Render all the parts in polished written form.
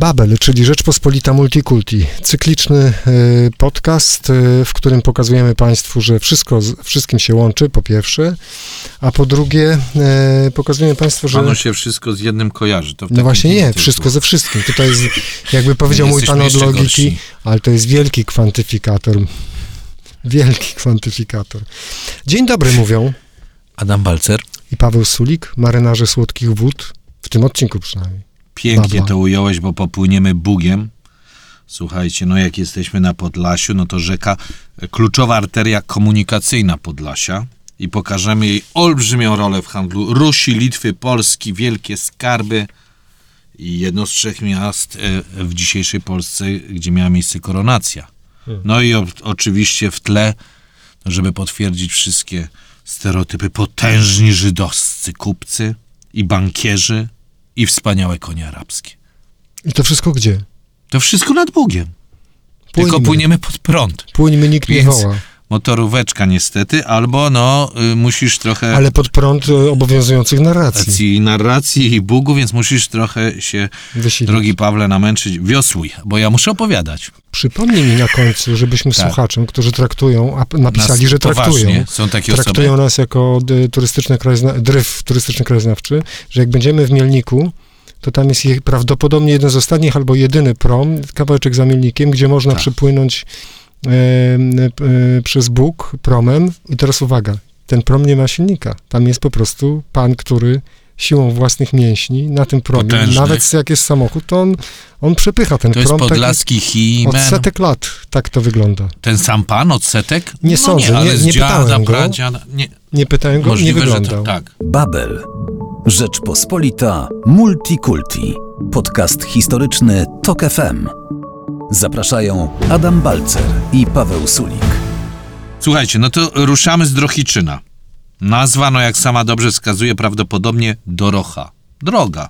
Babel, czyli Rzeczpospolita Multikulti. Cykliczny podcast, w którym pokazujemy Państwu, że wszystko z wszystkim się łączy, po pierwsze, a po drugie pokazujemy Państwu, że... Panu się wszystko z jednym kojarzy. To no właśnie nie, wszystko ze wszystkim. Tutaj jest, jakby powiedział mój pan od logiki, gorsi. Ale to jest wielki kwantyfikator. Wielki kwantyfikator. Dzień dobry mówią Adam Balcer i Paweł Sulik, marynarze słodkich wód, w tym odcinku przynajmniej. Pięknie Baba. To ująłeś, bo popłyniemy Bugiem. Słuchajcie, no jak jesteśmy na Podlasiu, no to rzeka, kluczowa arteria komunikacyjna Podlasia i pokażemy jej olbrzymią rolę w handlu Rusi, Litwy, Polski, wielkie skarby i jedno z 3 miast w dzisiejszej Polsce, gdzie miała miejsce koronacja. No i oczywiście w tle, żeby potwierdzić wszystkie stereotypy, potężni żydowscy kupcy i bankierzy i wspaniałe konie arabskie. I to wszystko gdzie? To wszystko nad Bugiem. Tylko płyniemy pod prąd. Płyńmy, nikt nie woła. Motoróweczka niestety, albo musisz trochę... Ale pod prąd obowiązujących narracji i Bugu, więc musisz trochę się, wysilić. Drogi Pawle, namęczyć. Wiosłuj, bo ja muszę opowiadać. Przypomnij mi na końcu, żebyśmy słuchaczom, którzy traktują, a napisali, że traktują. Są takie traktują osoby? Nas jako dryf turystyczny krajoznawczy, że jak będziemy w Mielniku, to tam jest prawdopodobnie jeden z ostatnich albo jedyny prom, kawałeczek za Mielnikiem, gdzie można przypłynąć przez Bóg promem. I teraz uwaga, ten prom nie ma silnika. Tam jest po prostu pan, który siłą własnych mięśni na tym promie, nawet jak jest samochód, to on przepycha ten prom. To jest podlaski Himen. Od setek lat tak to wygląda. Ten sam pan od setek? Nie sądzę, nie pytałem go. Nie pytałem go, możliwe, nie wyglądał. Że tak. Babel. Rzeczpospolita Multikulti. Podcast historyczny TOK FM. Zapraszają Adam Balcer i Paweł Sulik. Słuchajcie, no to ruszamy z Drohiczyna. Nazwa, jak sama dobrze wskazuje, prawdopodobnie Dorocha. Droga.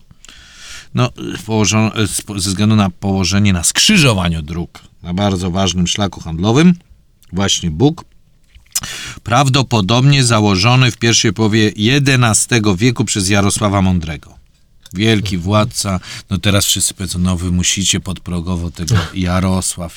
Ze względu na położenie na skrzyżowaniu dróg, na bardzo ważnym szlaku handlowym, właśnie Bóg, prawdopodobnie założony w pierwszej połowie XI wieku przez Jarosława Mądrego. Wielki władca, teraz wszyscy powiedzą, wy musicie podprogowo tego Jarosław.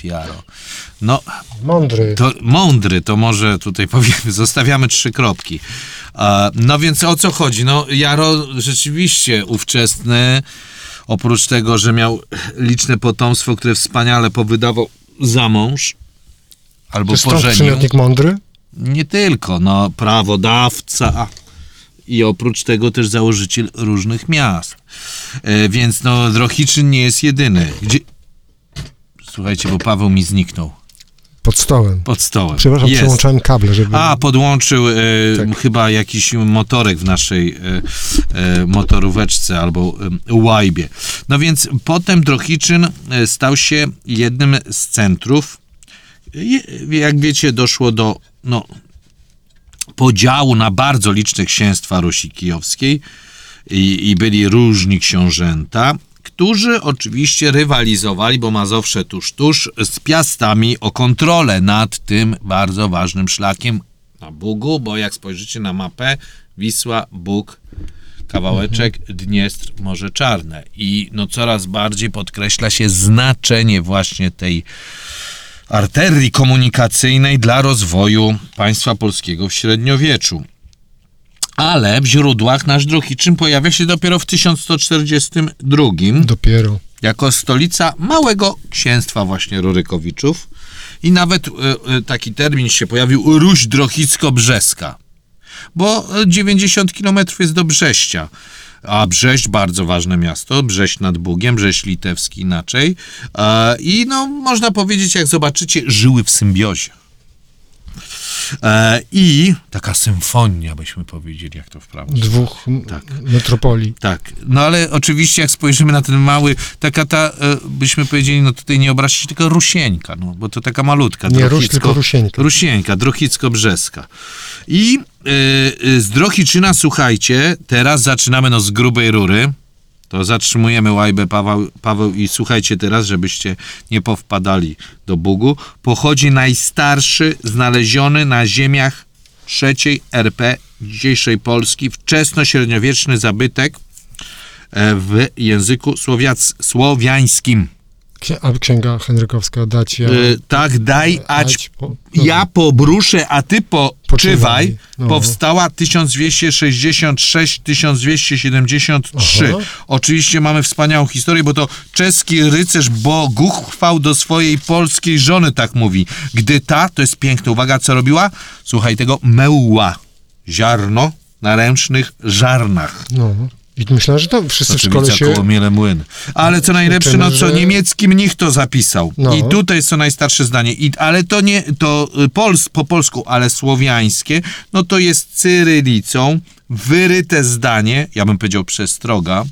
Mądry, to może tutaj powiemy, zostawiamy 3 kropki. Więc o co chodzi? Jaro rzeczywiście ówczesny, oprócz tego, że miał liczne potomstwo, które wspaniale powydawał za mąż, albo czy pożenił. Przymiotnik mądry? Nie tylko, prawodawca, i oprócz tego też założyciel różnych miast. Więc Drohiczyn nie jest jedyny. Słuchajcie, bo Paweł mi zniknął. Pod stołem. Przepraszam, przełączałem kable, żeby... Podłączył chyba jakiś motorek w naszej motoróweczce albo łajbie. Więc potem Drohiczyn stał się jednym z centrów. Jak wiecie, doszło do podziału na bardzo liczne księstwa Rusi Kijowskiej i byli różni książęta, którzy oczywiście rywalizowali, bo Mazowsze tuż, z Piastami o kontrolę nad tym bardzo ważnym szlakiem na Bugu, bo jak spojrzycie na mapę, Wisła, Bóg, kawałeczek, Dniestr, Morze Czarne. I coraz bardziej podkreśla się znaczenie właśnie tej arterii komunikacyjnej dla rozwoju państwa polskiego w średniowieczu. Ale w źródłach nasz Drohiczyn pojawia się dopiero w 1142. Dopiero. Jako stolica małego księstwa właśnie Rurykowiczów. I nawet taki termin się pojawił, Ruś Drohicko-Brzeska. Bo 90 km jest do Brześcia. A Brześć, bardzo ważne miasto, Brześć nad Bugiem, Brześć litewski inaczej. I można powiedzieć, jak zobaczycie, żyły w symbiozie. I taka symfonia, byśmy powiedzieli, jak to wprawdzie. 2 metropolii. Tak. Ale oczywiście, jak spojrzymy na ten mały, byśmy powiedzieli, tutaj nie obraźcie się, tylko Rusieńka, bo to taka malutka. Nie Ruś, tylko Rusieńka. Rusieńka, Drohicko-Brzeska. I z Drohiczyna, słuchajcie, teraz zaczynamy z grubej rury. To zatrzymujemy łajbę, Paweł, i słuchajcie teraz, żebyście nie powpadali do Bugu. Pochodzi najstarszy znaleziony na ziemiach III RP dzisiejszej Polski wczesnośredniowieczny zabytek w języku słowiańskim. A księga henrykowska dać ja... Tak, daj, ać, no. ja pobruszę, a ty poczywaj, No. powstała 1266-1273. Aha. Oczywiście mamy wspaniałą historię, bo to czeski rycerz Boguchwał do swojej polskiej żony tak mówi. Gdy ta, to jest piękne, uwaga, co robiła? Słuchaj tego, mełła ziarno na ręcznych żarnach. No. I myślałem, że to wszyscy w szkole się... koło Miele Młyn. Ale co najlepsze, no co że- niemiecki mnich to zapisał. No. I tutaj jest to najstarsze zdanie. Ale to nie, to po polsku, ale słowiańskie, no to jest cyrylicą wyryte zdanie, ja bym powiedział przestroga,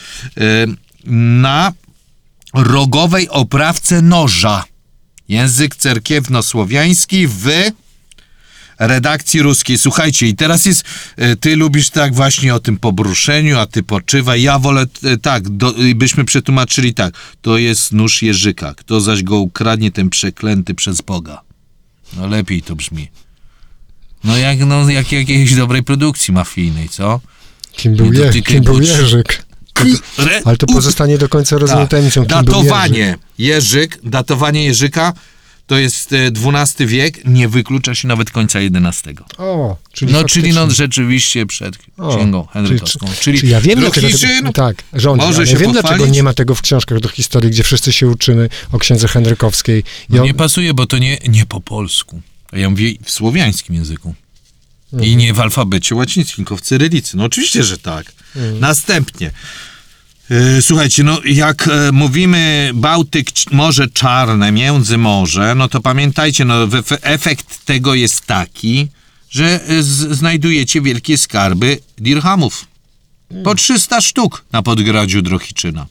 na rogowej oprawce noża. Język cerkiewno-słowiański w redakcji ruskiej. Słuchajcie, i teraz jest, ty lubisz tak właśnie o tym pobruszeniu, a ty poczywaj. Ja wolę tak, byśmy przetłumaczyli tak. To jest nóż Jerzyka. Kto zaś go ukradnie, ten przeklęty przez Boga. No lepiej to brzmi. No jak jakiejś dobrej produkcji mafijnej, co? Kim był, Nie dotykaj kim był buzi. Jerzyk? Ale to pozostanie do końca rozumiem tajemnicą. Kim był Jerzyk? Datowanie Jerzyka to jest XII wiek, nie wyklucza się nawet końca XI. O, czyli No, faktycznie. czyli rzeczywiście przed księgą henrykowską. Czyli ja wiem, dlaczego... Drohiczyn Tak, rządzi, może ale się ja wiem, pochwalić? dlaczego nie ma tego w książkach do historii, gdzie wszyscy się uczymy o księdze henrykowskiej. nie pasuje, bo to nie po polsku. Ja mówię w słowiańskim języku. I nie w alfabecie łacińskim, tylko w cyrylicy. No oczywiście, że tak. Następnie. Słuchajcie, no jak mówimy Bałtyk, Morze Czarne, Międzymorze, no to pamiętajcie, no efekt tego jest taki, że znajdujecie wielkie skarby dirhamów. Po 300 sztuk na podgradziu Drohiczyna.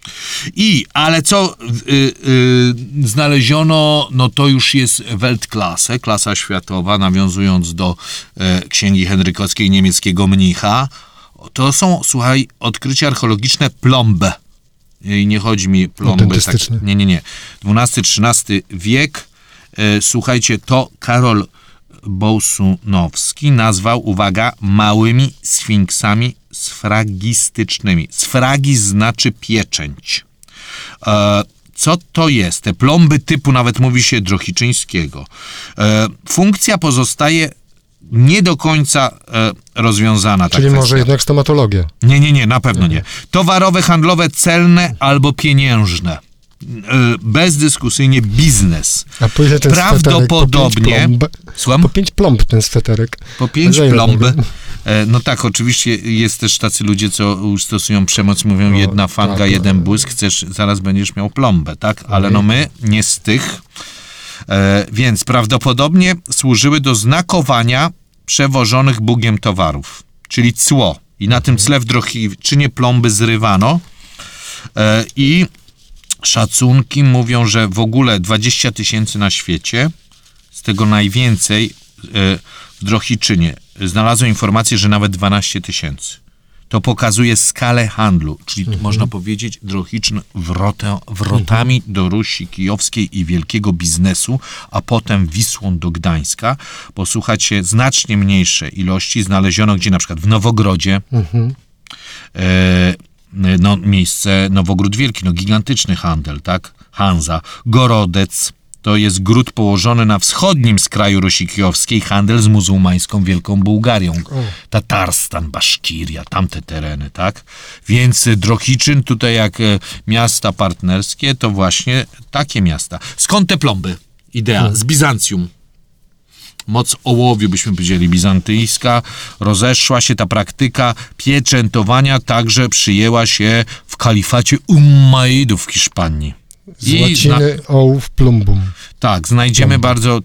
Ale co znaleziono, no to już jest Weltklasse, klasa światowa, nawiązując do księgi henrykowskiej niemieckiego mnicha. To są, słuchaj, odkrycia archeologiczne plombe. I nie chodzi mi plomby. Autentystyczne. Tak, nie. XII-XIII wiek. Słuchajcie, to Karol Bołsunowski nazwał, uwaga, małymi sfinksami sfragistycznymi. Sfragis znaczy pieczęć. Co to jest? Te plomby typu, nawet mówi się drohiczyńskiego. Funkcja pozostaje nie do końca rozwiązana. Czyli może jednak stomatologia. Nie, na pewno nie. Towarowe, handlowe, celne albo pieniężne. Bezdyskusyjnie biznes. A po ile ten Prawdopodobnie... Słucham? Po 5 plomb ten sweterek. Po 5 plomb. No tak, oczywiście jest też tacy ludzie, co stosują przemoc, mówią jedna fanga, tak, jeden błysk, zaraz będziesz miał plombę, tak? Ale no my nie z tych. Więc prawdopodobnie służyły do znakowania przewożonych Bugiem towarów, czyli cło. I na tym tle w Drohiczynie plomby zrywano i szacunki mówią, że w ogóle 20 000 na świecie, z tego najwięcej w Drohiczynie. Znalazłem informację, że nawet 12 000. To pokazuje skalę handlu, czyli można powiedzieć Drohiczyn wrotami do Rusi Kijowskiej i wielkiego biznesu, a potem Wisłą do Gdańska. Posłuchajcie, znacznie mniejsze ilości znaleziono gdzie, na przykład w Nowogrodzie, miejsce Nowogród Wielki, gigantyczny handel, tak? Hanza. Gorodec to jest gród położony na wschodnim skraju Rusi Kijowskiej, handel z muzułmańską Wielką Bułgarią. Tatarstan, Baszkiria, tamte tereny, tak? Więc Drohiczyn tutaj jak miasta partnerskie, to właśnie takie miasta. Skąd te plomby? Idea. Z Bizancjum. Moc ołowiu, byśmy powiedzieli, bizantyjska. Rozeszła się ta praktyka pieczętowania, także przyjęła się w kalifacie Ummajdów w Hiszpanii. Z łaciny ołów plumbum. Tak, znajdziemy bardzo,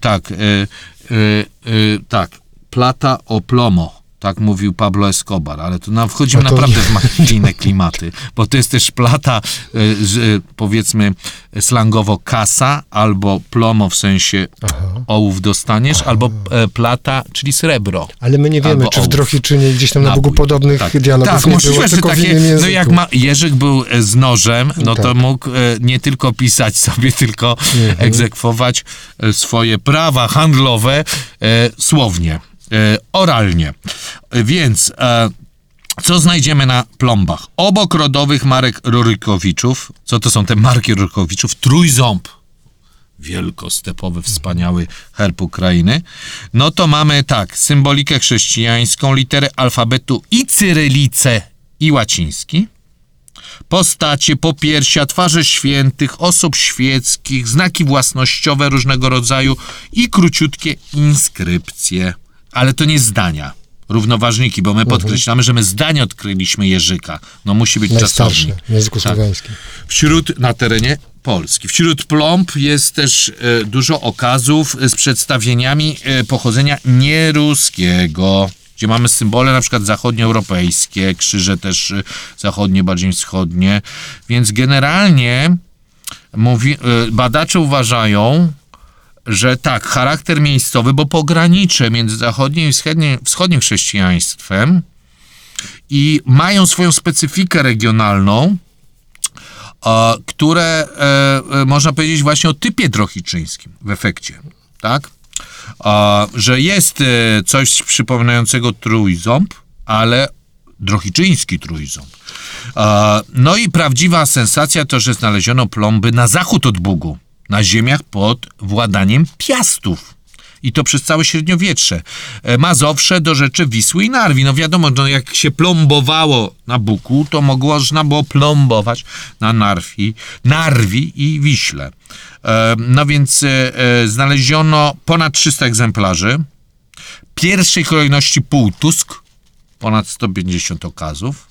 plata o plomo, tak mówił Pablo Escobar, ale tu wchodzimy naprawdę w mafijne klimaty, bo to jest też plata, powiedzmy slangowo kasa, albo plomo w sensie ołów dostaniesz, albo plata, czyli srebro. Ale my nie wiemy, czy w Drohiczynie gdzieś tam na Bogu podobnych dialogów nie było, tylko w innym języku. No jak Jerzyk był z nożem, to mógł nie tylko pisać sobie, tylko egzekwować swoje prawa handlowe słownie. Oralnie. Więc Co znajdziemy na plombach? Obok rodowych marek Rurykowiczów, co to są te marki Rurykowiczów? Trójząb, wielkostepowy, wspaniały herb Ukrainy. No to mamy tak, symbolikę chrześcijańską, litery alfabetu i cyrylicę i łaciński. Postacie, popiersia, twarze świętych, osób świeckich, znaki własnościowe różnego rodzaju i króciutkie inskrypcje. Ale to nie zdania. Równoważniki, bo my podkreślamy, że my zdanie odkryliśmy Jerzyka. No musi być Najstarsze czasownik. w języku słowiańskim. Na terenie Polski. Wśród plomb jest też dużo okazów z przedstawieniami pochodzenia nieruskiego, gdzie mamy symbole na przykład zachodnioeuropejskie, krzyże też zachodnie, bardziej wschodnie. Więc generalnie badacze uważają, że tak, charakter miejscowy, bo pogranicze między zachodnim i wschodnim chrześcijaństwem i mają swoją specyfikę regionalną, które można powiedzieć właśnie o typie drohiczyńskim w efekcie, tak? Że jest coś przypominającego trójząb, ale drohiczyński trójząb. No i prawdziwa sensacja to, że znaleziono plomby na zachód od Bugu, na ziemiach pod władaniem Piastów. I to przez całe średniowiecze. Mazowsze do rzeczy Wisły i Narwi. No wiadomo, no jak się plombowało na Bugu, to można było plombować na Narwi i Wiśle. No więc znaleziono ponad 300 egzemplarzy. Pierwszej kolejności Półtusk, ponad 150 okazów.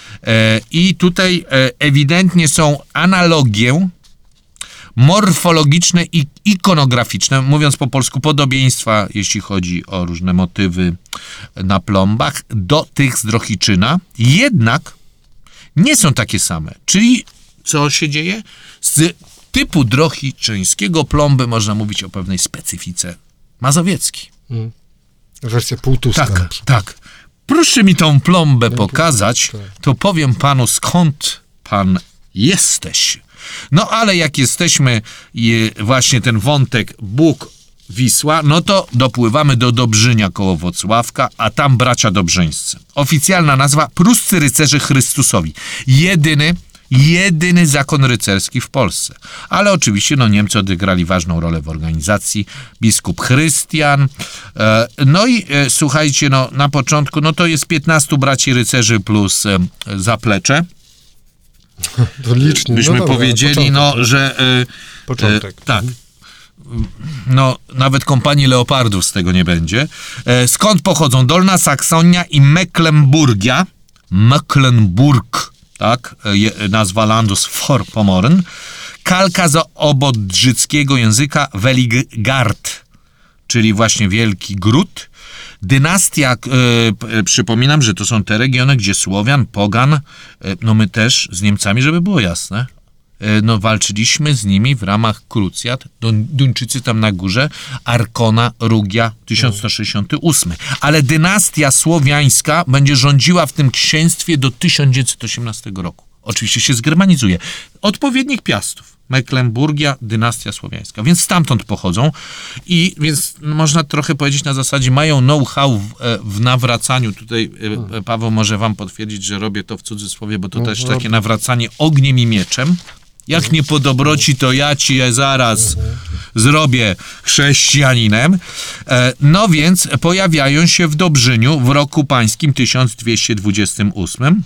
I tutaj ewidentnie są analogie morfologiczne i ikonograficzne, mówiąc po polsku podobieństwa, jeśli chodzi o różne motywy na plombach, do tych z Drohiczyna, jednak nie są takie same. Czyli co się dzieje? Z typu drohiczyńskiego plomby można mówić o pewnej specyfice mazowieckiej. Wersja półtuska. Tak. Proszę mi tą plombę pokazać, to powiem panu, skąd pan jesteś. No ale jak jesteśmy właśnie ten wątek Bóg, Wisła, no to dopływamy do Dobrzynia koło Włocławka, a tam bracia dobrzyńscy. Oficjalna nazwa Pruscy Rycerze Chrystusowi. Jedyny zakon rycerski w Polsce. Ale oczywiście Niemcy odegrali ważną rolę w organizacji. Biskup Chrystian. No i słuchajcie, na początku, to jest 15 braci rycerzy plus zaplecze. To licznie. Byśmy powiedzieli, że... Początek. Tak. Nawet kompanii leopardów z tego nie będzie. Skąd pochodzą? Dolna Saksonia i Mecklenburgia. Mecklenburg, tak? Nazwa Landus Vorpommern. Kalka z obodrzyckiego języka Veligard, czyli właśnie Wielki Gród. Dynastia, przypominam, że to są te regiony, gdzie Słowian, Pogan, my też z Niemcami, żeby było jasne, walczyliśmy z nimi w ramach krucjat. Duńczycy tam na górze, Arkona, Rugia, 1168. Ale dynastia słowiańska będzie rządziła w tym księstwie do 1918 roku. Oczywiście się zgermanizuje. Odpowiednik Piastów. Mecklenburgia, dynastia słowiańska. Więc stamtąd pochodzą i więc można trochę powiedzieć na zasadzie mają know-how w nawracaniu. Tutaj Paweł może wam potwierdzić, że robię to w cudzysłowie, bo to też takie nawracanie ogniem i mieczem. Jak nie po dobroci, to ja ci je zaraz zrobię chrześcijaninem. No więc pojawiają się w Dobrzyniu w roku pańskim 1228.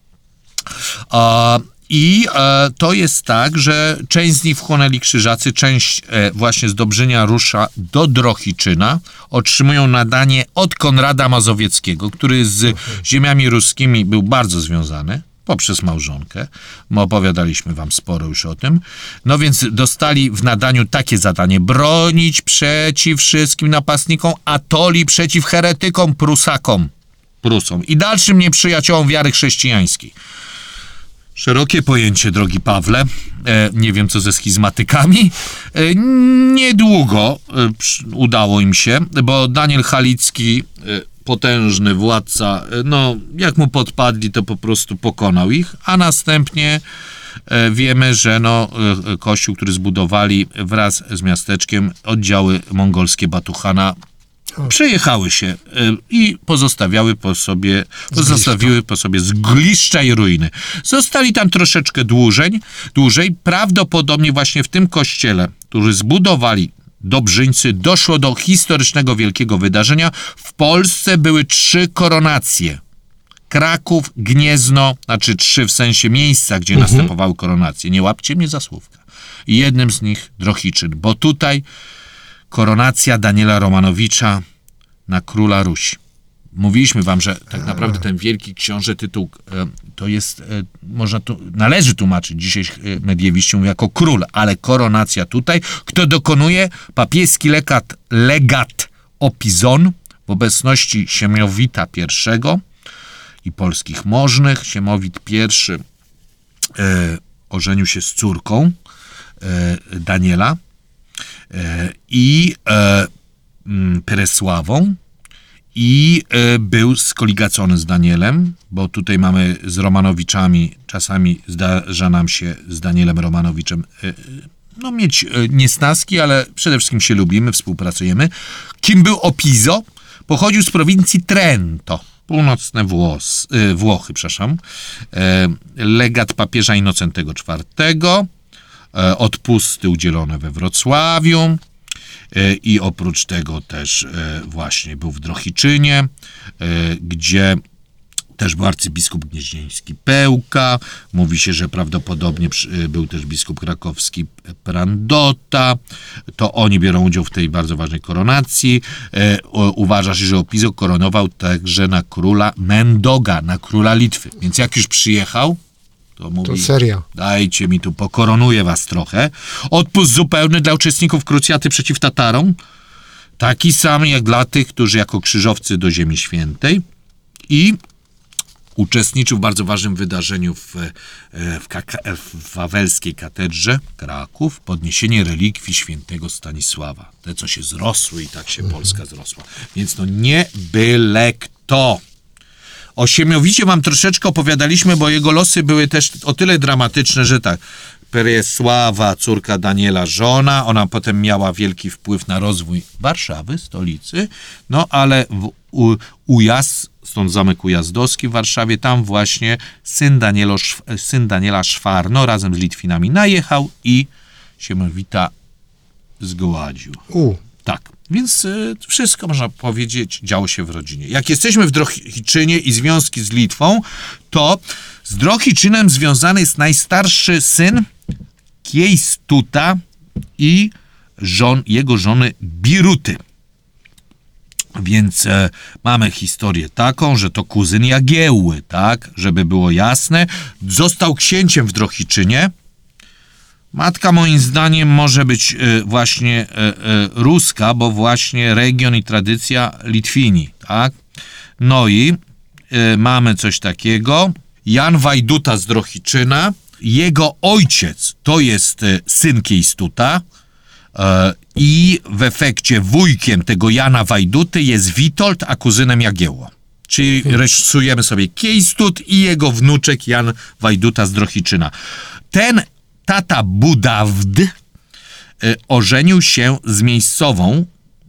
I to jest tak, że część z nich wchłonęli krzyżacy, część właśnie z Dobrzynia rusza do Drohiczyna, otrzymują nadanie od Konrada Mazowieckiego, który z ziemiami ruskimi był bardzo związany poprzez małżonkę. My opowiadaliśmy wam sporo już o tym. No więc dostali w nadaniu takie zadanie: bronić przeciw wszystkim napastnikom Atoli, przeciw heretykom, Prusom i dalszym nieprzyjaciołom wiary chrześcijańskiej. Szerokie pojęcie, drogi Pawle. Nie wiem, co ze schizmatykami. Niedługo udało im się, bo Daniel Halicki, potężny władca, jak mu podpadli, to po prostu pokonał ich, a następnie wiemy, że kościół, który zbudowali wraz z miasteczkiem, oddziały mongolskie Batuchana, Przejechały się i pozostawiły po sobie zgliszcza i ruiny. Zostali tam troszeczkę dłużej. Prawdopodobnie właśnie w tym kościele, który zbudowali Dobrzyńcy, doszło do historycznego wielkiego wydarzenia. W Polsce były 3 koronacje. Kraków, Gniezno, znaczy 3 w sensie miejsca, gdzie następowały koronacje. Nie łapcie mnie za słówka. I jednym z nich Drohiczyn, bo tutaj koronacja Daniela Romanowicza na króla Rusi. Mówiliśmy wam, że tak naprawdę ten wielki książę tytuł to jest, należy tłumaczyć dzisiaj mediewistom jako król, ale koronacja tutaj, kto dokonuje papieski legat Opizon w obecności Siemowita I i polskich możnych. Siemowit I ożenił się z córką Daniela i Peresławą i był skoligacony z Danielem, bo tutaj mamy z Romanowiczami, czasami zdarza nam się z Danielem Romanowiczem mieć niesnaski, ale przede wszystkim się lubimy, współpracujemy. Kim był Opizo? Pochodził z prowincji Trento, północne Włochy, legat papieża Innocentego IV, odpusty udzielone we Wrocławiu i oprócz tego też właśnie był w Drohiczynie, gdzie też był arcybiskup gnieźnieński Pełka. Mówi się, że prawdopodobnie był też biskup krakowski Prandota. To oni biorą udział w tej bardzo ważnej koronacji. Uważa się, że Opizo koronował także na króla Mendoga, na króla Litwy. Więc jak już przyjechał, to mówi, to seria. Dajcie mi tu, pokoronuję was trochę. Odpust zupełny dla uczestników krucjaty przeciw Tatarom. Taki sam jak dla tych, którzy jako krzyżowcy do Ziemi Świętej. I uczestniczył w bardzo ważnym wydarzeniu w wawelskiej katedrze Kraków, podniesienie relikwii świętego Stanisława. Te, co się zrosły i tak się Polska zrosła. Więc nie byle kto. O Siemiowicie wam troszeczkę opowiadaliśmy, bo jego losy były też o tyle dramatyczne, że tak, Peresława, córka Daniela, żona, ona potem miała wielki wpływ na rozwój Warszawy, stolicy, ale Ujazd, stąd zamek ujazdowski w Warszawie, tam właśnie syn Daniela Szwarno razem z Litwinami najechał i Siemowita zgładził. Tak, więc wszystko, można powiedzieć, działo się w rodzinie. Jak jesteśmy w Drohiczynie i związki z Litwą, to z Drohiczynem związany jest najstarszy syn Kiejstuta i jego żony Biruty. Więc mamy historię taką, że to kuzyn Jagiełły, tak, żeby było jasne. Został księciem w Drohiczynie. Matka moim zdaniem może być właśnie ruska, bo właśnie region i tradycja Litwini, tak. I mamy coś takiego. Jan Wajduta z Drohiczyna. Jego ojciec to jest syn Kiejstuta. I w efekcie wujkiem tego Jana Wajduty jest Witold, a kuzynem Jagiełło. Czyli rysujemy sobie Kiejstut i jego wnuczek Jan Wajduta z Drohiczyna. Ten tata Budawd ożenił się z miejscową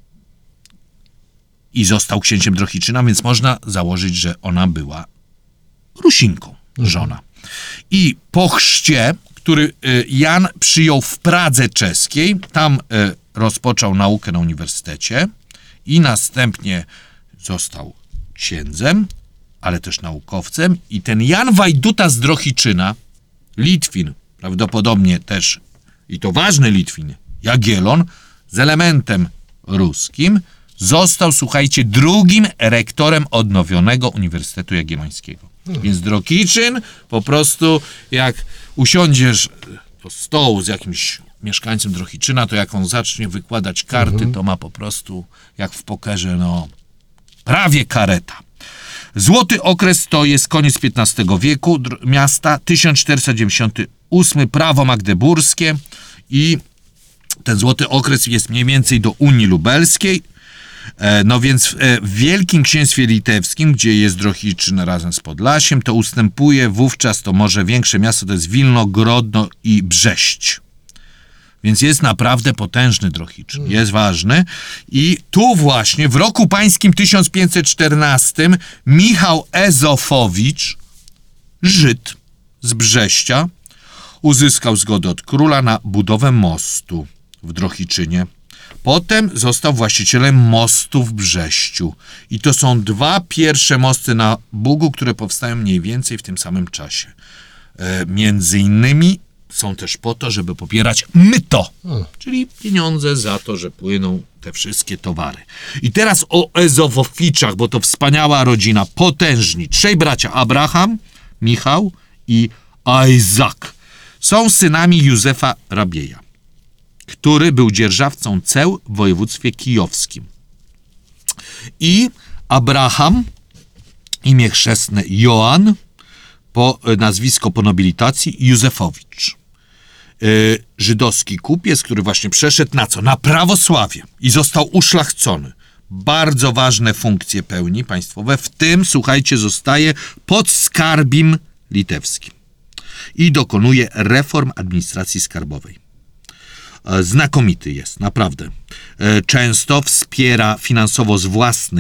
i został księciem Drohiczyna, więc można założyć, że ona była Rusinką, żona. I po chrzcie, który Jan przyjął w Pradze czeskiej, tam rozpoczął naukę na uniwersytecie i następnie został księdzem, ale też naukowcem. I ten Jan Wajduta z Drohiczyna, Litwin, prawdopodobnie też, i to ważny Litwin, Jagiellon, z elementem ruskim, został, słuchajcie, drugim rektorem odnowionego Uniwersytetu Jagiellońskiego. Więc Drohiczyn, po prostu jak usiądziesz do stołu z jakimś mieszkańcem Drohiczyna, to jak on zacznie wykładać karty, to ma po prostu, jak w pokerze, prawie kareta. Złoty okres to jest koniec XV wieku miasta, 1498, prawo magdeburskie i ten złoty okres jest mniej więcej do Unii Lubelskiej. Więc w Wielkim Księstwie Litewskim, gdzie jest Drohiczyn razem z Podlasiem, to ustępuje wówczas to może większe miasto, to jest Wilno, Grodno i Brześć. Więc jest naprawdę potężny Drohiczyn, jest ważny. I tu właśnie w roku pańskim 1514 Michał Ezofowicz, Żyd z Brześcia, uzyskał zgodę od króla na budowę mostu w Drohiczynie. Potem został właścicielem mostu w Brześciu. I to są 2 pierwsze mosty na Bugu, które powstają mniej więcej w tym samym czasie. Między innymi są też po to, żeby pobierać myto, czyli pieniądze za to, że płyną te wszystkie towary. I teraz o Ezofowiczach, bo to wspaniała rodzina, potężni. 3 bracia, Abraham, Michał i Ajzak. Są synami Józefa Rabieja, który był dzierżawcą ceł w województwie kijowskim. I Abraham, imię chrzestne Joan, nazwisko po nobilitacji Józefowicz. Żydowski kupiec, który właśnie przeszedł na co? Na prawosławie i został uszlachcony. Bardzo ważne funkcje pełni państwowe, w tym, słuchajcie, zostaje podskarbim litewskim i dokonuje reform administracji skarbowej. Znakomity jest, naprawdę. Często wspiera finansowo z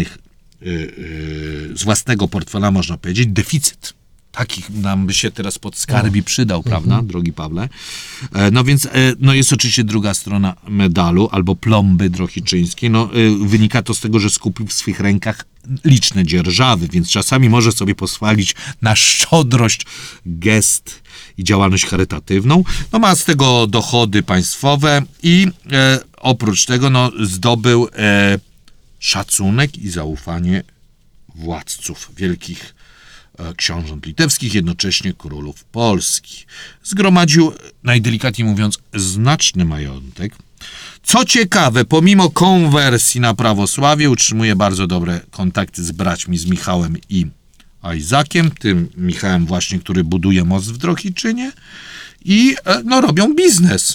własnego portfela, można powiedzieć, deficyt. Takich nam by się teraz podskarbi przydał, prawda, drogi Pawle? No więc, jest oczywiście druga strona medalu, albo plomby drohiczyńskiej. Wynika to z tego, że skupił w swych rękach liczne dzierżawy, więc czasami może sobie pozwolić na szczodrość, gest i działalność charytatywną. Ma z tego dochody państwowe i oprócz tego zdobył szacunek i zaufanie władców, wielkich książąt litewskich, jednocześnie królów Polski. Zgromadził, najdelikatniej mówiąc, znaczny majątek. Co ciekawe, pomimo konwersji na prawosławie utrzymuje bardzo dobre kontakty z braćmi, z Michałem i Ajzakiem, tym Michałem właśnie, który buduje most w Drohiczynie i robią biznes.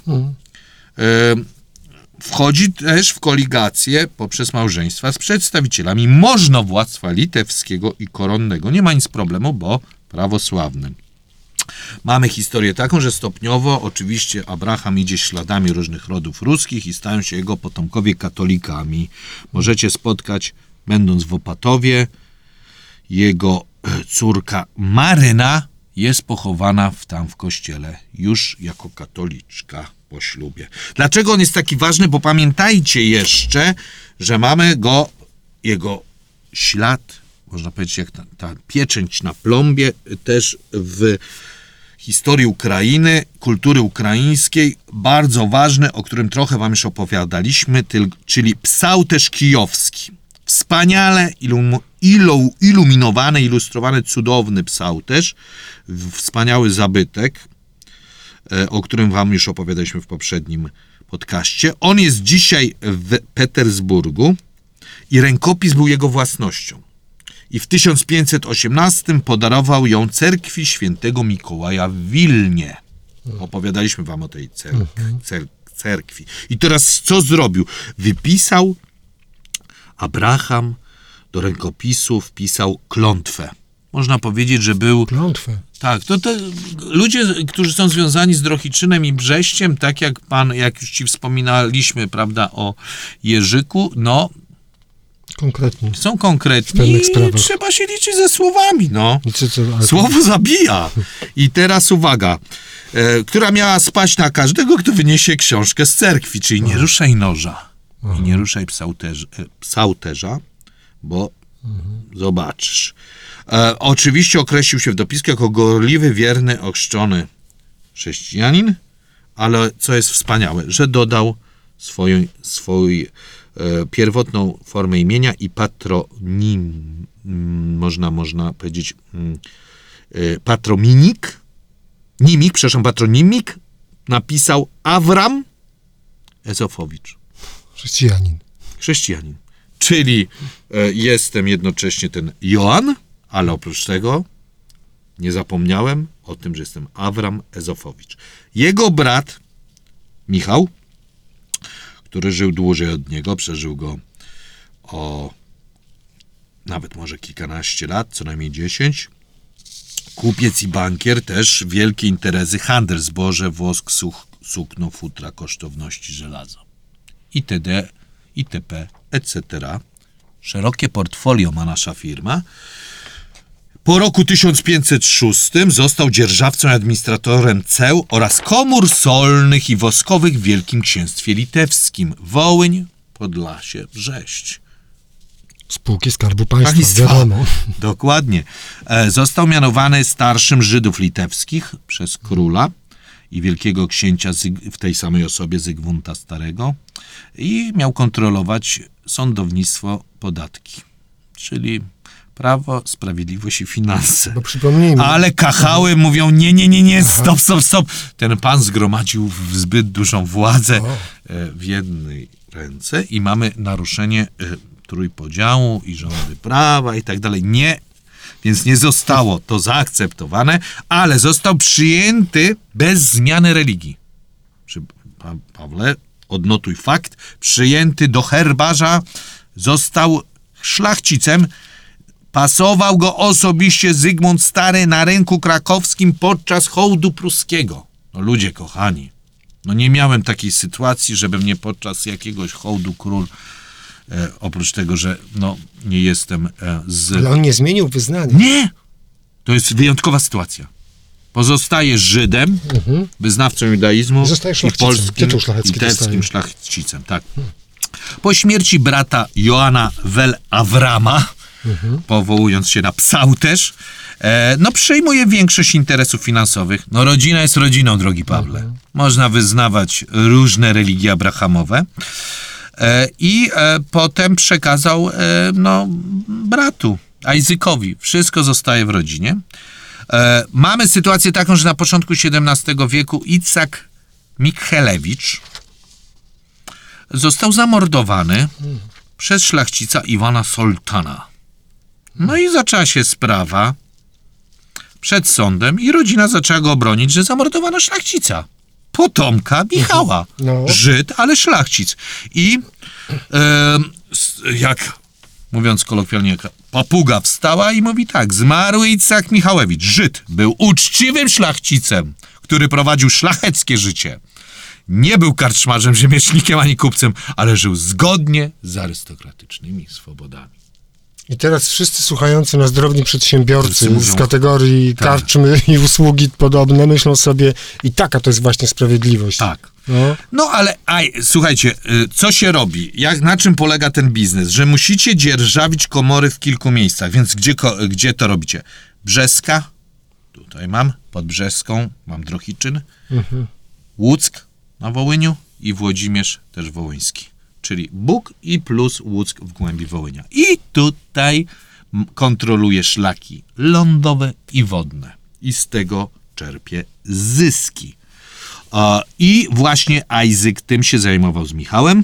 Wchodzi też w koligację poprzez małżeństwa z przedstawicielami możnowładztwa litewskiego i koronnego. Nie ma nic problemu, bo prawosławnym. Mamy historię taką, że stopniowo oczywiście Abraham idzie śladami różnych rodów ruskich i stają się jego potomkowie katolikami. Możecie spotkać, będąc w Opatowie, jego córka Maryna jest pochowana tam w kościele już jako katoliczka po ślubie. Dlaczego on jest taki ważny? Bo pamiętajcie jeszcze, że mamy jego ślad, można powiedzieć, jak ta pieczęć na plombie, też w historii Ukrainy, kultury ukraińskiej, bardzo ważny, o którym trochę wam już opowiadaliśmy, czyli psałterz kijowski. Wspaniale iluminowany, ilustrowany, cudowny psałterz, wspaniały zabytek, o którym wam już opowiadaliśmy w poprzednim podcaście. On jest dzisiaj w Petersburgu i rękopis był jego własnością. I w 1518 podarował ją cerkwi świętego Mikołaja w Wilnie. Opowiadaliśmy wam o tej cerkwi. I teraz co zrobił? Wypisał Abraham do rękopisu, wpisał klątwę. Można powiedzieć, że był... Klątwę. Tak, to ludzie, którzy są związani z Drohiczynem i Brześciem, tak jak jak już ci wspominaliśmy, prawda, o Jerzyku, Konkretnie. są konkretni w pewnych i sprawach. trzeba się liczyć ze słowami, Ale Słowo zabija. I teraz uwaga, która miała spaść na każdego, kto wyniesie książkę z cerkwi, czyli nie ruszaj noża i nie ruszaj psałterza, bo zobaczysz. Oczywiście określił się w dopisku jako gorliwy, wierny, ochrzczony chrześcijanin, ale co jest wspaniałe, że dodał swoją pierwotną formę imienia i patronim, można powiedzieć, patronimik napisał Awram Ezofowicz. Chrześcijanin. Czyli jestem jednocześnie ten Joan, ale oprócz tego nie zapomniałem o tym, że jestem Awram Ezofowicz. Jego brat Michał, który żył dłużej od niego, przeżył go o nawet może kilkanaście lat, co najmniej 10. Kupiec i bankier, też wielkie interesy, handel, zboże, wosk, sukno, futra, kosztowności, żelazo. Itd., itp., etc. Szerokie portfolio ma nasza firma. Po roku 1506 został dzierżawcą i administratorem ceł oraz komór solnych i woskowych w Wielkim Księstwie Litewskim. Wołyń, Podlasie, Brześć. Spółki Skarbu Państwa, wiadomo. Dokładnie. Został mianowany starszym Żydów litewskich przez króla i wielkiego księcia w tej samej osobie Zygmunta Starego i miał kontrolować sądownictwo, podatki, czyli prawo, sprawiedliwość i finanse. Bo przypomnijmy. Ale kachały mówią nie, stop. Ten pan zgromadził zbyt dużą władzę w jednej ręce i mamy naruszenie trójpodziału i rządy prawa i tak dalej. Nie, więc nie zostało to zaakceptowane, ale został przyjęty bez zmiany religii. Pawle, odnotuj fakt, przyjęty do herbarza, został szlachcicem, pasował go osobiście Zygmunt Stary na rynku krakowskim podczas hołdu pruskiego. No ludzie kochani, no nie miałem takiej sytuacji, żeby mnie podczas jakiegoś hołdu król, oprócz tego, że no nie jestem Ale on nie zmienił wyznania. Nie! To jest wyjątkowa sytuacja. Pozostaje Żydem, wyznawcą judaizmu Zostaje i szlachcicem. polskim, Tytuł szlachecki litewskim dostaje. szlachcicem. Tak. Po śmierci brata Joana Wel Awrama, powołując się na Psałterz, przejmuje większość interesów finansowych. No rodzina jest rodziną, drogi Pawle. Można wyznawać różne religie abrahamowe. I potem przekazał bratu, Ajzykowi. Wszystko zostaje w rodzinie. Mamy sytuację taką, że na początku XVII wieku Icak Michelewicz został zamordowany przez szlachcica Iwana Soltana. No i zaczęła się sprawa przed sądem i rodzina zaczęła go bronić, że zamordowano szlachcica. Potomka Michała. No. Żyd, ale szlachcic. I jak, mówiąc kolokwialnie, papuga wstała i mówi tak: zmarły Icak Michałewicz, Żyd, był uczciwym szlachcicem, który prowadził szlacheckie życie. Nie był karczmarzem, rzemieślnikiem ani kupcem, ale żył zgodnie z arystokratycznymi swobodami. I teraz wszyscy słuchający nas drobni przedsiębiorcy Wszyscy mówią, z kategorii tak. karczmy i usługi podobne myślą sobie, i taka to jest właśnie sprawiedliwość. Tak. No. No ale słuchajcie, co się robi? Na czym polega ten biznes? Że musicie dzierżawić komory w kilku miejscach, więc gdzie to robicie? Brzeska, tutaj mam, pod Brzeską mam Drohiczyn, Łuck na Wołyniu i Włodzimierz też wołyński. Czyli Bóg i plus Łuck w głębi Wołynia. I tutaj kontroluje szlaki lądowe i wodne. I z tego czerpie zyski. I właśnie Ajzyk tym się zajmował z Michałem.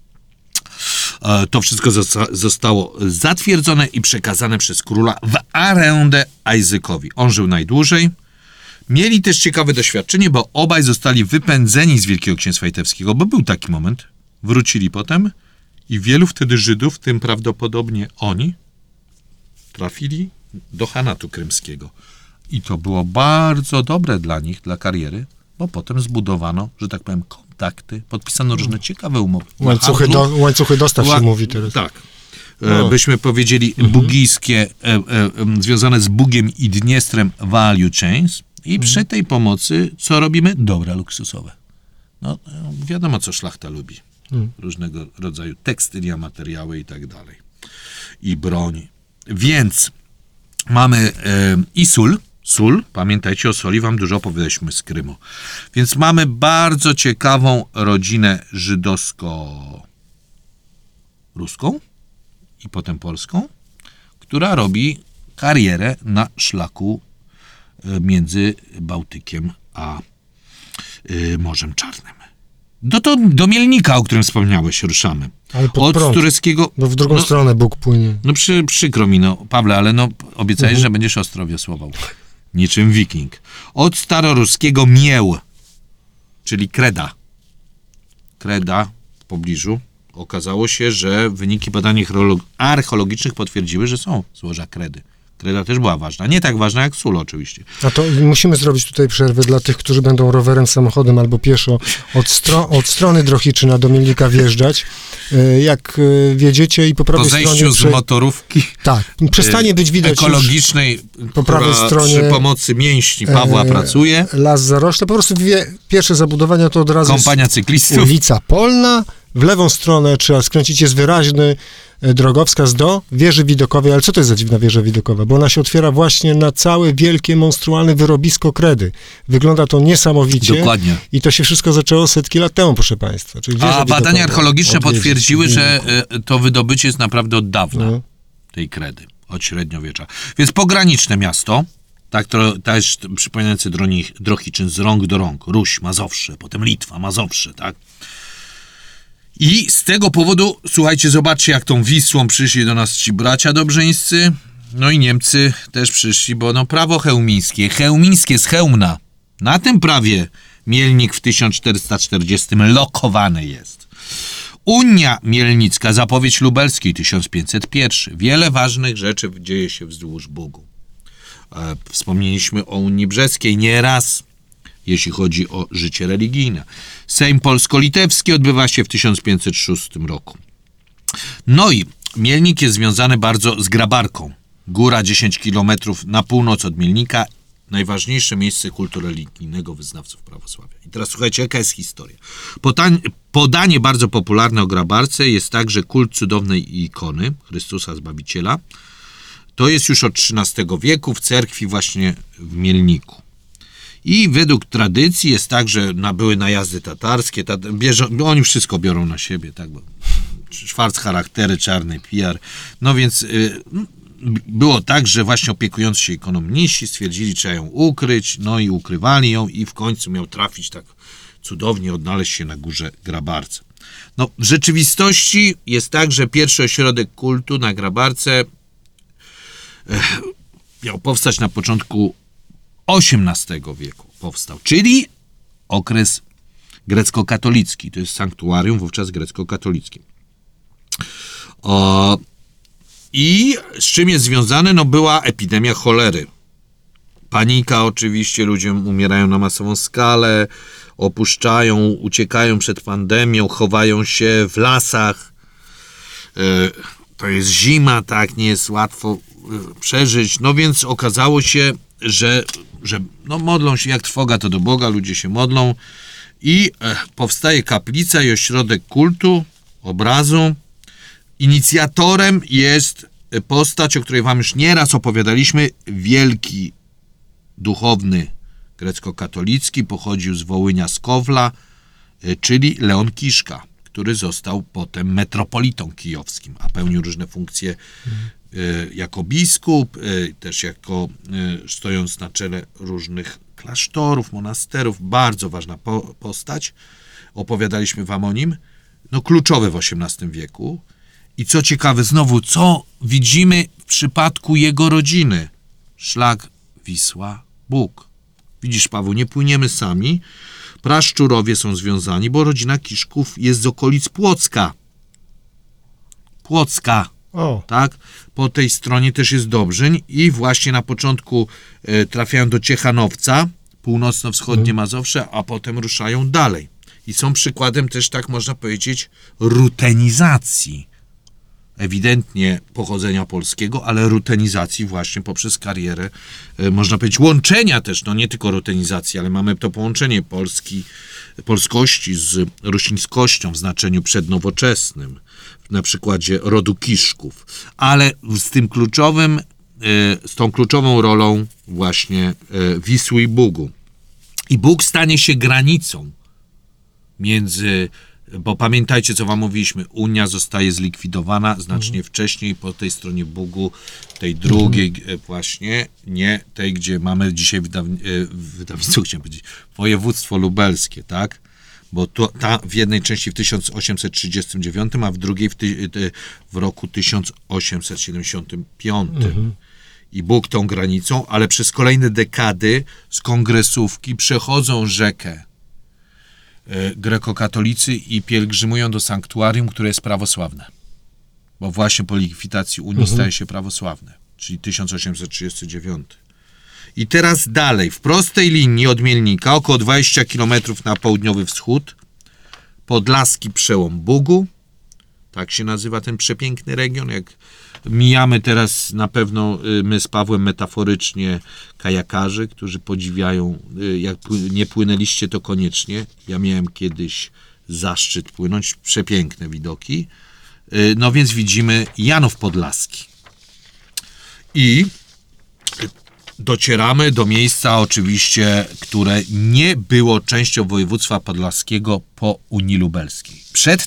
To wszystko zostało zatwierdzone i przekazane przez króla w arendę Ajzykowi. On żył najdłużej. Mieli też ciekawe doświadczenie, bo obaj zostali wypędzeni z Wielkiego Księstwa Litewskiego, bo był taki moment. Wrócili potem i wielu wtedy Żydów, w tym prawdopodobnie oni, trafili do Hanatu Krymskiego. I to było bardzo dobre dla nich, dla kariery, bo potem zbudowano, że tak powiem, kontakty, podpisano różne ciekawe umowy. Łańcuchy dostaw się mówi teraz. Tak. Byśmy powiedzieli bugijskie, związane z Bugiem i Dniestrem value chains. I przy tej pomocy co robimy? Dobra luksusowe. No wiadomo, co szlachta lubi. Różnego rodzaju tekstylia, materiały i tak dalej. I broń. Więc mamy i sól. Pamiętajcie, o soli wam dużo opowiadaliśmy z Krymu. Więc mamy bardzo ciekawą rodzinę żydowsko-ruską i potem polską, która robi karierę na szlaku między Bałtykiem a Morzem Czarnym. Do Mielnika, o którym wspomniałeś, ruszamy. Ale pod od prąd. tureckiego... Bo w drugą stronę Bóg płynie. No przykro mi, Pawle, ale obiecałeś, że będziesz ostro wiosłował. Niczym wiking. Od staroruskiego Mieł, czyli Kreda. Kreda w pobliżu. Okazało się, że wyniki badań archeologicznych potwierdziły, że są złoża Kredy. Kreda też była ważna. Nie tak ważna jak sól oczywiście. A to musimy zrobić tutaj przerwę dla tych, którzy będą rowerem, samochodem albo pieszo od strony Drohiczyna do Mielnika wjeżdżać. Jak wjedziecie i po Po prawej zejściu stronie... z motorówki Tak, przestanie być widać ekologicznej, po prawej która stronie, przy pomocy mięśni Pawła pracuje. las zarośle, po prostu pierwsze zabudowania to od razu Kompania cyklistów. ulica Polna, w lewą stronę trzeba skręcić, jest wyraźny drogowskaz do wieży widokowej, ale co to jest za dziwna wieża widokowa? Bo ona się otwiera właśnie na całe wielkie, monstrualne wyrobisko kredy. Wygląda to niesamowicie. Dokładnie. I to się wszystko zaczęło setki lat temu, proszę państwa. Czyli wieża A badania widokowa archeologiczne od wieży potwierdziły, że Mielników. to wydobycie jest naprawdę od dawna No. tej kredy, od średniowiecza. Więc pograniczne miasto, tak, też przypominające Drohiczyn z rąk do rąk. Ruś, Mazowsze, potem Litwa, Mazowsze, tak? I z tego powodu, słuchajcie, zobaczcie, jak tą Wisłą przyszli do nas ci bracia dobrzeńscy, no i Niemcy też przyszli, bo no prawo chełmińskie z Chełmna. Na tym prawie Mielnik w 1440 lokowany jest. Unia Mielnicka, zapowiedź lubelskiej 1501. Wiele ważnych rzeczy dzieje się wzdłuż Bugu. Wspomnieliśmy o Unii Brzeskiej nieraz, jeśli chodzi o życie religijne. Sejm polsko-litewski odbywa się w 1506 roku. No i Mielnik jest związany bardzo z Grabarką. Góra 10 km na północ od Mielnika. Najważniejsze miejsce kultu religijnego wyznawców prawosławia. I teraz słuchajcie, jaka jest historia. Podanie bardzo popularne o Grabarce jest także kult cudownej ikony Chrystusa Zbawiciela. To jest już od XIII wieku w cerkwi właśnie w Mielniku. I według tradycji jest tak, że były najazdy tatarskie, oni wszystko biorą na siebie, tak, bo szwarc charaktery, czarny PR. No więc było tak, że właśnie opiekując się ikoną mnisi stwierdzili, trzeba ją ukryć, no i ukrywali ją i w końcu miał trafić tak cudownie, odnaleźć się na górze Grabarce. No w rzeczywistości jest tak, że pierwszy ośrodek kultu na Grabarce miał powstać na początku XVIII wieku powstał, czyli okres grecko-katolicki. To jest sanktuarium wówczas grecko-katolickie. I z czym jest związane? No była epidemia cholery. Panika oczywiście, ludzie umierają na masową skalę, opuszczają, uciekają przed pandemią, chowają się w lasach. To jest zima, tak, nie jest łatwo przeżyć. No więc okazało się, że no modlą się, jak trwoga to do Boga, ludzie się modlą i powstaje kaplica i ośrodek kultu, obrazu. Inicjatorem jest postać, o której wam już nieraz opowiadaliśmy, wielki duchowny grecko-katolicki, pochodził z Wołynia, z Kowla, czyli Leon Kiszka, który został potem metropolitą kijowskim, a pełnił różne funkcje jako biskup, też jako stojąc na czele różnych klasztorów, monasterów. Bardzo ważna postać. Opowiadaliśmy wam o nim. No kluczowy w XVIII wieku. I co ciekawe, znowu, co widzimy w przypadku jego rodziny? Szlak Wisła, Bóg. Widzisz, Paweł, nie płyniemy sami. Praszczurowie są związani, bo rodzina Kiszków jest z okolic Płocka. Tak? Po tej stronie też jest Dobrzyń i właśnie na początku trafiają do Ciechanowca, północno-wschodnie Mazowsze, a potem ruszają dalej. I są przykładem też, tak można powiedzieć, rutenizacji. Ewidentnie pochodzenia polskiego, ale rutenizacji właśnie poprzez karierę, można powiedzieć, łączenia też, no nie tylko rutenizacji, ale mamy to połączenie polskości z rusińskością w znaczeniu przednowoczesnym, na przykładzie rodu Kiszków, ale z tą kluczową rolą właśnie Wisły i Bugu. I Bóg stanie się granicą między, bo pamiętajcie, co wam mówiliśmy, Unia zostaje zlikwidowana znacznie wcześniej po tej stronie Bugu, tej drugiej właśnie, nie tej, gdzie mamy dzisiaj wydawnictwo, chciałem powiedzieć, województwo lubelskie, tak? Bo w jednej części w 1839, a w drugiej w roku 1875. I Bóg tą granicą, ale przez kolejne dekady z kongresówki przechodzą rzekę grekokatolicy i pielgrzymują do sanktuarium, które jest prawosławne. Bo właśnie po likwidacji Unii staje się prawosławne. czyli 1839. I teraz dalej, w prostej linii od Mielnika, około 20 km na południowy wschód, Podlaski Przełom Bugu, tak się nazywa ten przepiękny region. Jak mijamy teraz na pewno my z Pawłem metaforycznie kajakarzy, którzy podziwiają, jak nie płynęliście, to koniecznie. Ja miałem kiedyś zaszczyt płynąć, przepiękne widoki. No więc widzimy Janów Podlaski. I docieramy do miejsca oczywiście, które nie było częścią województwa podlaskiego po Unii Lubelskiej.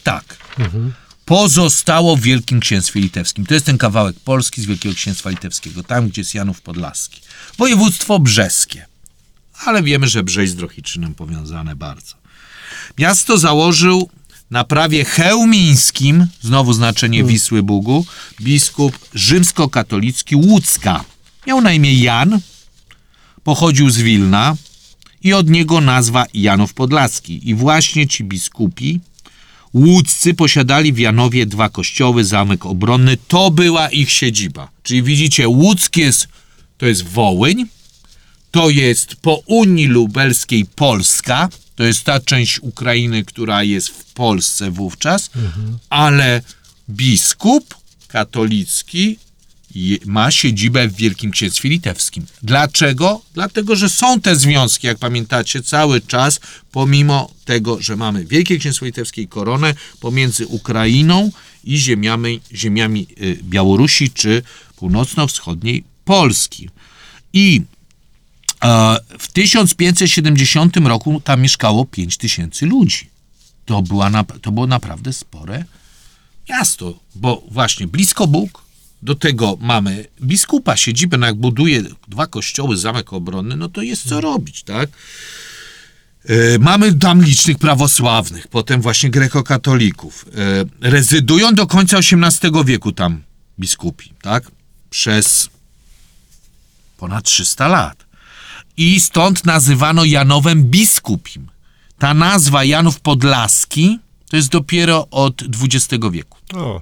Pozostało w Wielkim Księstwie Litewskim. To jest ten kawałek Polski z Wielkiego Księstwa Litewskiego, tam gdzie jest Janów Podlaski. Województwo brzeskie. Ale wiemy, że Brześć z Drohiczynem powiązane bardzo. Miasto założył na prawie chełmińskim, znowu znaczenie Wisły Bugu, biskup rzymskokatolicki Łódzka. Miał na imię Jan, pochodził z Wilna i od niego nazwa Janów Podlaski. I właśnie ci biskupi łódzcy posiadali w Janowie 2 kościoły, zamek obronny. To była ich siedziba. Czyli widzicie, Łódzk to jest Wołyń, to jest po Unii Lubelskiej Polska, to jest ta część Ukrainy, która jest w Polsce wówczas, ale biskup katolicki ma siedzibę w Wielkim Księstwie Litewskim. Dlaczego? Dlatego, że są te związki, jak pamiętacie, cały czas, pomimo tego, że mamy Wielkie Księstwo Litewskie i koronę, pomiędzy Ukrainą i ziemiami Białorusi czy północno-wschodniej Polski. I w 1570 roku tam mieszkało 5000 ludzi. To było naprawdę spore miasto, bo właśnie blisko Bóg, do tego mamy biskupa, siedzibę, no jak buduje 2 kościoły, zamek obronny, no to jest co robić, tak? Mamy tam licznych prawosławnych, potem właśnie grekokatolików. Rezydują do końca XVIII wieku tam biskupi, tak? Przez ponad 300 lat. I stąd nazywano Janowem Biskupim. Ta nazwa Janów Podlaski to jest dopiero od XX wieku.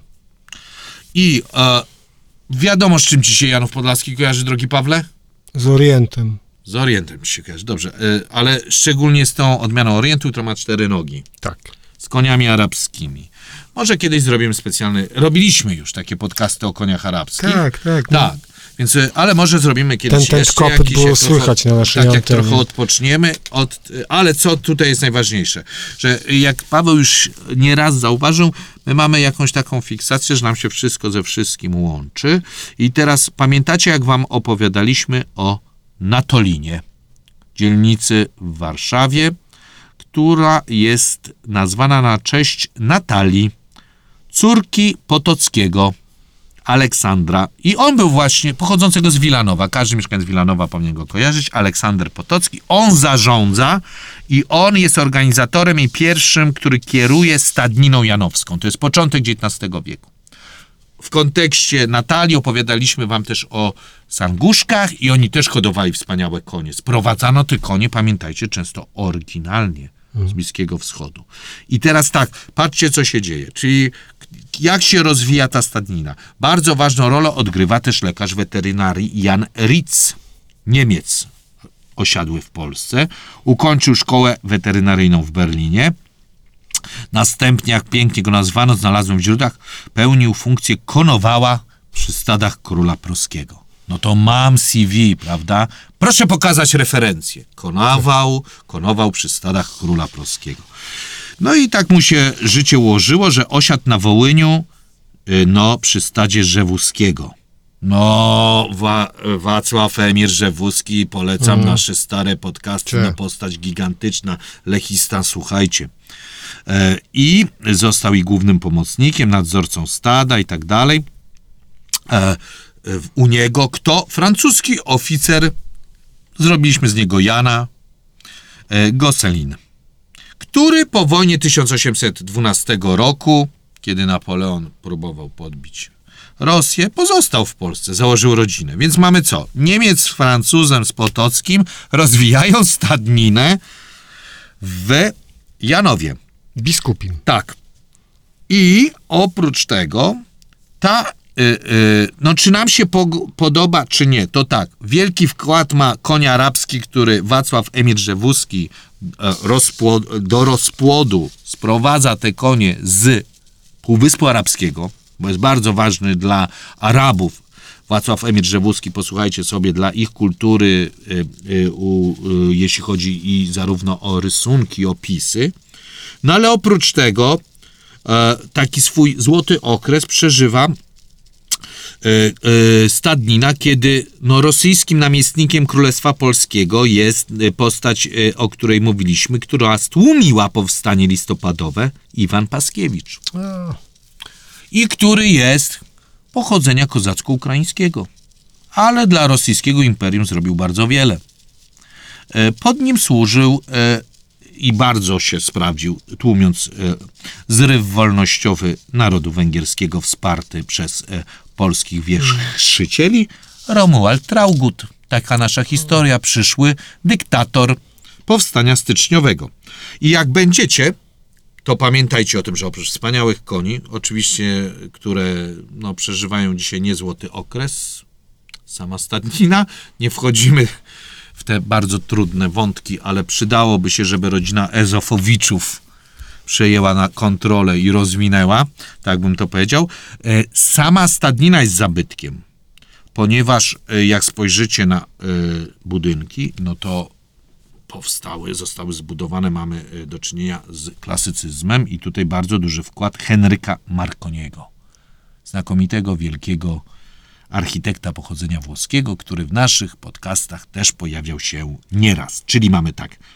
I wiadomo, z czym ci się Janów Podlaski kojarzy, drogi Pawle? Z Orientem. Z Orientem ci się kojarzy, dobrze. Ale szczególnie z tą odmianą Orientu, która ma 4 nogi. Tak. Z koniami arabskimi. Może kiedyś zrobimy specjalny... Robiliśmy już takie podcasty o koniach arabskich. Tak. Tak. Więc, ale może zrobimy kiedyś ten jeszcze kopyt jakiś... było słychać na naszej Tak, jak antenie. trochę odpoczniemy. Ale co tutaj jest najważniejsze? Że jak Paweł już nieraz zauważył, my mamy jakąś taką fiksację, że nam się wszystko ze wszystkim łączy. I teraz pamiętacie, jak wam opowiadaliśmy o Natolinie, dzielnicy w Warszawie, która jest nazwana na cześć Natalii, córki Potockiego, Aleksandra. I on był właśnie pochodzącego z Wilanowa. Każdy mieszkaniec Wilanowa powinien go kojarzyć. Aleksander Potocki. On zarządza i on jest organizatorem i pierwszym, który kieruje stadniną janowską. To jest początek XIX wieku. W kontekście Natalii opowiadaliśmy wam też o Sanguszkach i oni też hodowali wspaniałe konie. Sprowadzano te konie, pamiętajcie, często oryginalnie z Bliskiego Wschodu. I teraz tak, patrzcie, co się dzieje. Czyli jak się rozwija ta stadnina. Bardzo ważną rolę odgrywa też lekarz weterynarii Jan Ritz, Niemiec osiadły w Polsce. Ukończył szkołę weterynaryjną w Berlinie. Następnie, jak pięknie go nazwano, znalazłem w źródłach, pełnił funkcję konowała przy stadach króla pruskiego. No to mam CV, prawda? Proszę pokazać referencję. Konował przy stadach króla pruskiego. No i tak mu się życie ułożyło, że osiadł na Wołyniu, przy stadzie Rzewuskiego. Wacław Emir Rzewuski, polecam nasze stare podcasty, na postać gigantyczna, lechista, słuchajcie. I został i głównym pomocnikiem, nadzorcą stada i tak dalej. U niego kto? Francuski oficer, zrobiliśmy z niego Jana, Gosselin, który po wojnie 1812 roku, kiedy Napoleon próbował podbić Rosję, pozostał w Polsce, założył rodzinę. Więc mamy co? Niemiec z Francuzem, z Potockim rozwijają stadninę w Janowie. Biskupim. Tak. I oprócz tego ta no czy nam się podoba, czy nie, to tak. Wielki wkład ma koń arabski, który Wacław Emil Rzewuski do rozpłodu sprowadza te konie z Półwyspu Arabskiego, bo jest bardzo ważny dla Arabów. Wacław Emil Rzewuski, posłuchajcie sobie, dla ich kultury, jeśli chodzi i zarówno o rysunki, opisy. No ale oprócz tego taki swój złoty okres przeżywa stadnina, kiedy rosyjskim namiestnikiem Królestwa Polskiego jest postać, o której mówiliśmy, która stłumiła powstanie listopadowe, Iwan Paskiewicz. I który jest pochodzenia kozacko-ukraińskiego, ale dla rosyjskiego imperium zrobił bardzo wiele. Pod nim służył i bardzo się sprawdził, tłumiąc zryw wolnościowy narodu węgierskiego wsparty przez polskich wierzchicieli, Romuald Traugott. Taka nasza historia, przyszły dyktator powstania styczniowego. I jak będziecie, to pamiętajcie o tym, że oprócz wspaniałych koni, oczywiście, które przeżywają dzisiaj niezłoty okres, sama stadnina, nie wchodzimy w te bardzo trudne wątki, ale przydałoby się, żeby rodzina Ezofowiczów przejęła na kontrolę i rozwinęła, tak bym to powiedział. Sama stadnina jest zabytkiem, ponieważ jak spojrzycie na budynki, no to zostały zbudowane, mamy do czynienia z klasycyzmem i tutaj bardzo duży wkład Henryka Marconiego, znakomitego, wielkiego architekta pochodzenia włoskiego, który w naszych podcastach też pojawiał się nieraz. Czyli mamy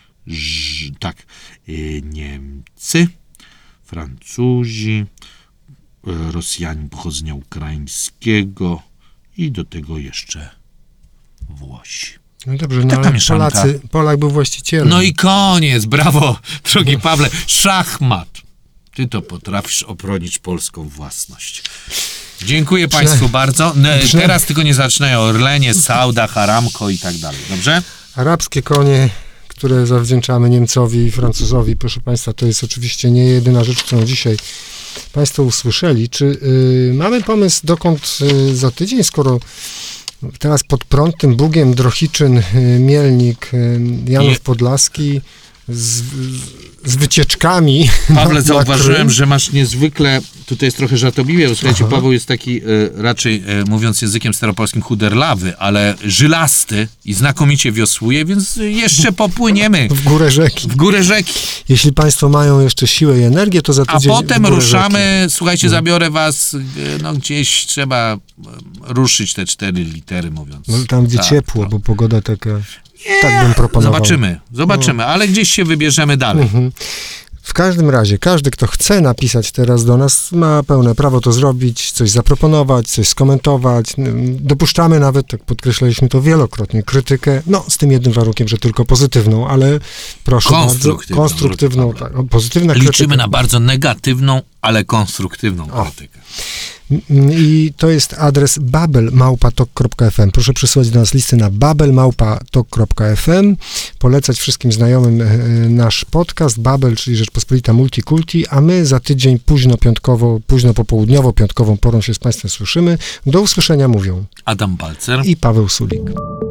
Niemcy, Francuzi, Rosjanie pochodzenia ukraińskiego i do tego jeszcze Włosi. No dobrze, Taka ale mieszanka. Polak był właścicielem. No i koniec, brawo, drogi Pawle, szachmat. Ty to potrafisz obronić polską własność. Dziękuję Państwu bardzo. Teraz tylko nie zaczynają o Orlenie, Saudach, Aramco i tak dalej, dobrze? Arabskie konie, które zawdzięczamy Niemcowi i Francuzowi, proszę Państwa, to jest oczywiście nie jedyna rzecz, którą dzisiaj Państwo usłyszeli. Czy mamy pomysł, dokąd za tydzień, skoro teraz pod prąd tym Bugiem, Drohiczyn, Mielnik, Janów Podlaski z wycieczkami. Pawle, zauważyłem, że masz niezwykle, tutaj jest trochę żartobliwie, bo słuchajcie, Paweł jest taki raczej, mówiąc językiem staropolskim, chuderlawy, ale żylasty i znakomicie wiosłuje, więc jeszcze popłyniemy. W górę rzeki. W górę rzeki. Jeśli Państwo mają jeszcze siłę i energię, to za A tydzień potem w górę ruszamy, rzeki. słuchajcie, zabiorę was, gdzieś trzeba ruszyć te 4 litery, mówiąc. No, tam, gdzie ciepło, bo pogoda taka... Tak bym proponował. Zobaczymy, ale gdzieś się wybierzemy dalej. W każdym razie, każdy, kto chce napisać teraz do nas, ma pełne prawo to zrobić, coś zaproponować, coś skomentować. Dopuszczamy nawet, tak podkreślaliśmy to wielokrotnie, krytykę, z tym jednym warunkiem, że tylko pozytywną, ale proszę bardzo, konstruktywną, tak, pozytywna krytyka. Liczymy na bardzo negatywną, ale konstruktywną krytykę. I to jest adres babel@tok.fm. Proszę przysłać do nas listy na babel@tok.fm. Polecać wszystkim znajomym nasz podcast Babel, czyli Rzeczpospolita Multikulti, a my za tydzień późno popołudniowo, piątkową porą się z Państwem słyszymy. Do usłyszenia mówią Adam Balcer i Paweł Sulik.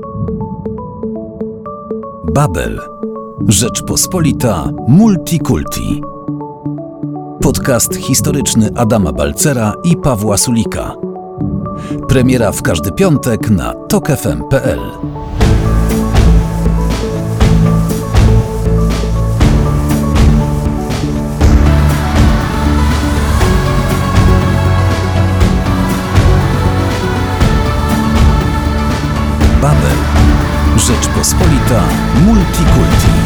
Babel. Rzeczpospolita Multikulti. Podcast historyczny Adama Balcera i Pawła Sulika. Premiera w każdy piątek na tokfm.pl. Babel. Rzeczpospolita Multikulti.